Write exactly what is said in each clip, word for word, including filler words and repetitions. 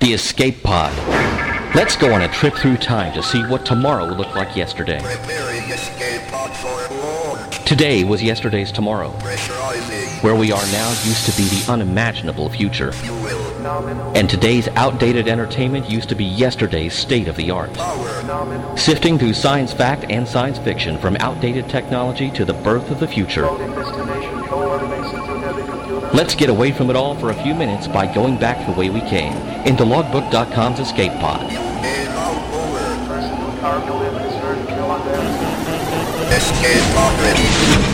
The Escape Pod. Let's go on a trip through time to see what tomorrow will look like yesterday. Preparing escape pod for launch. Today was yesterday's tomorrow. Pressurizing. Where we are now used to be the unimaginable future. Fuel. And today's outdated entertainment used to be yesterday's state-of-the-art. Power. Sifting through science fact and science fiction from outdated technology to the birth of the future. Let's get away from it all for a few minutes by going back the way we came, into logbook dot com's Escape Pod. And out over. Escape pod ready.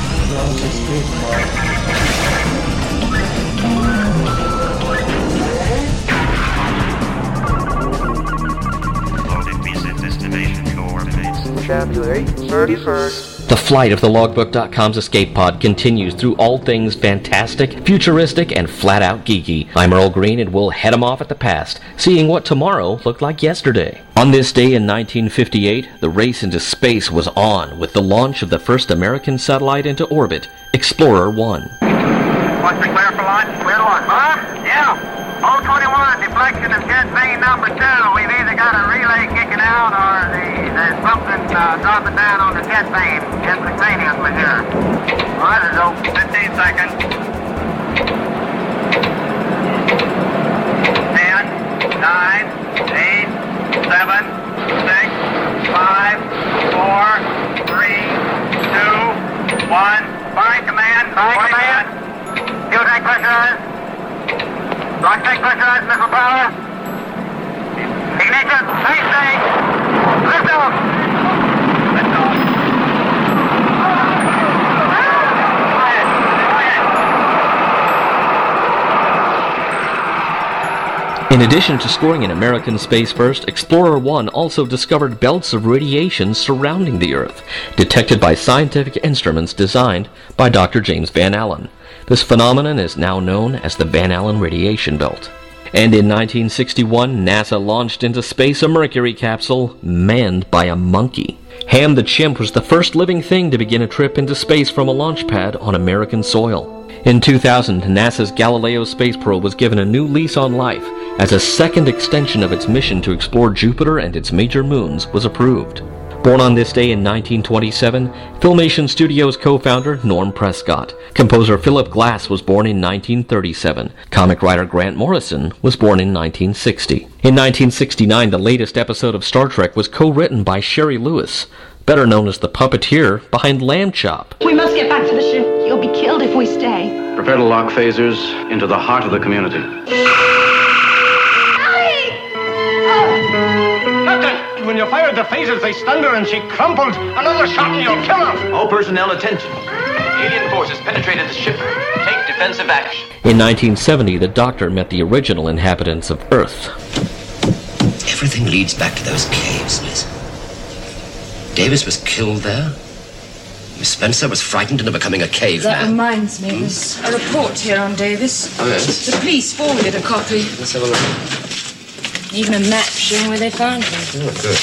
Loaded visit destination coordinates. January thirty-first. The flight of the logbook dot com's Escape Pod continues through all things fantastic, futuristic, and flat-out geeky. I'm Earl Green, and we'll head 'em off at the past, seeing what tomorrow looked like yesterday. On this day in nineteen fifty-eight, the race into space was on with the launch of the first American satellite into orbit, Explorer one. What's the clear for launch? Clear to launch. Huh? Yeah. O twenty-one, deflection of jet main number two. We've either got a relay kicking out or the, there's something uh, dropping down on the jet main instantaneously here. All right, there's over fifteen seconds. ten, nine, eight, seven, six, five, four, three, two, one. Fire command. Fire command. Fuel tank pressurized. Rock tank pressurized, missile power. Ignition, main stage. Lift off. Lift off. Quiet, quiet. In addition to scoring an American space first, Explorer one also discovered belts of radiation surrounding the Earth, detected by scientific instruments designed by Doctor James Van Allen. This phenomenon is now known as the Van Allen radiation belt. And in nineteen sixty-one, NASA launched into space a Mercury capsule manned by a monkey. Ham the chimp was the first living thing to begin a trip into space from a launch pad on American soil. In two thousand, NASA's Galileo space probe was given a new lease on life as a second extension of its mission to explore Jupiter and its major moons was approved. Born on this day in nineteen twenty-seven, Filmation Studios co-founder Norm Prescott. Composer Philip Glass was born in nineteen thirty-seven. Comic writer Grant Morrison was born in nineteen sixty. In nineteen sixty-nine, the latest episode of Star Trek was co-written by Sherry Lewis, better known as the puppeteer behind Lamb Chop. We must get back to the ship. You'll be killed if we stay. Prepare to lock phasers into the heart of the community. Captain, when you fired the phasers, they stunned her and she crumpled. Another shot and you'll kill her. All personnel attention. Alien forces penetrated the ship. Take defensive action. In nineteen seventy, the Doctor met the original inhabitants of Earth. Everything leads back to those caves, Liz. Davis was killed there. Miss Spencer was frightened into becoming a caveman. That reminds me, there's a report here on Davis. Oh, yes? The police forwarded a copy. Let's have a look. Even a map showing where they found him. Oh, good.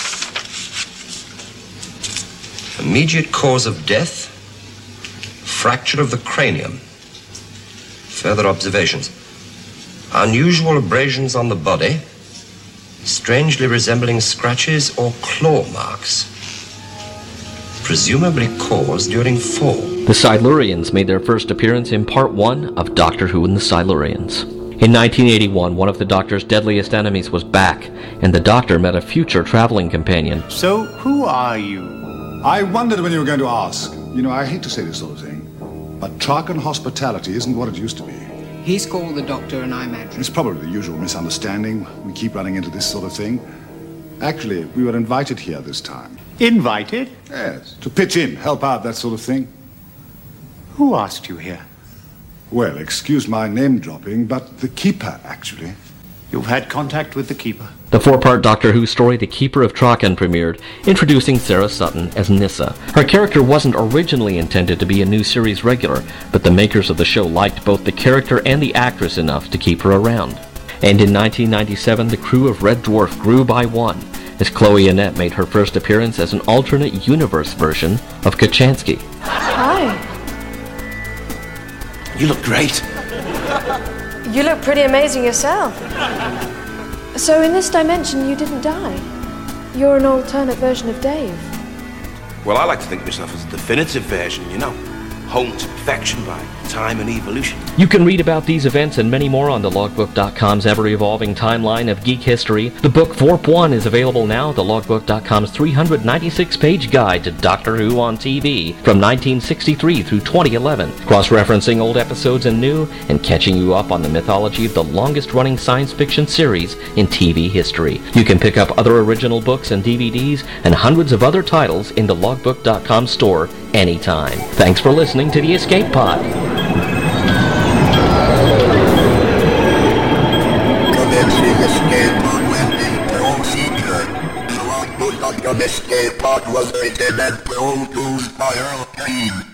Immediate cause of death, fracture of the cranium. Further observations. Unusual abrasions on the body, strangely resembling scratches or claw marks. Presumably caused during fall. The Silurians made their first appearance in part one of Doctor Who and the Silurians. In nineteen eighty-one, one of the Doctor's deadliest enemies was back, and the Doctor met a future traveling companion. So, who are you? I wondered when you were going to ask. You know, I hate to say this sort of thing, but Traken hospitality isn't what it used to be. He's called the Doctor and I'm Andrew. It's probably the usual misunderstanding. We keep running into this sort of thing. Actually, we were invited here this time. Invited? Yes, to pitch in, help out, that sort of thing. Who asked you here? Well, excuse my name dropping, but the Keeper, actually. You've had contact with the Keeper? The four-part Doctor Who story, The Keeper of Traken, premiered, introducing Sarah Sutton as Nyssa. Her character wasn't originally intended to be a new series regular, but the makers of the show liked both the character and the actress enough to keep her around. And in nineteen ninety-seven, the crew of Red Dwarf grew by one, as Chloe Annette made her first appearance as an alternate universe version of Kachansky. Hi. You look great. You look pretty amazing yourself. So in this dimension, you didn't die. You're an alternate version of Dave. Well, I like to think of myself as a definitive version, you know. Honed to perfection by time and evolution. You can read about these events and many more on the logbook dot com's ever-evolving timeline of geek history. The book Vorp one is available now, the logbook dot com's three hundred ninety-six page guide to Doctor Who on T V from nineteen sixty-three through twenty eleven, cross-referencing old episodes and new, and catching you up on the mythology of the longest-running science fiction series in T V history. You can pick up other original books and D V Ds and hundreds of other titles in the logbook dot com store anytime. Thanks for listening to the Escape Pod. Commencing Escape Pod landing procedure. The logbook dot com Escape Pod was written and produced by Earl Kane.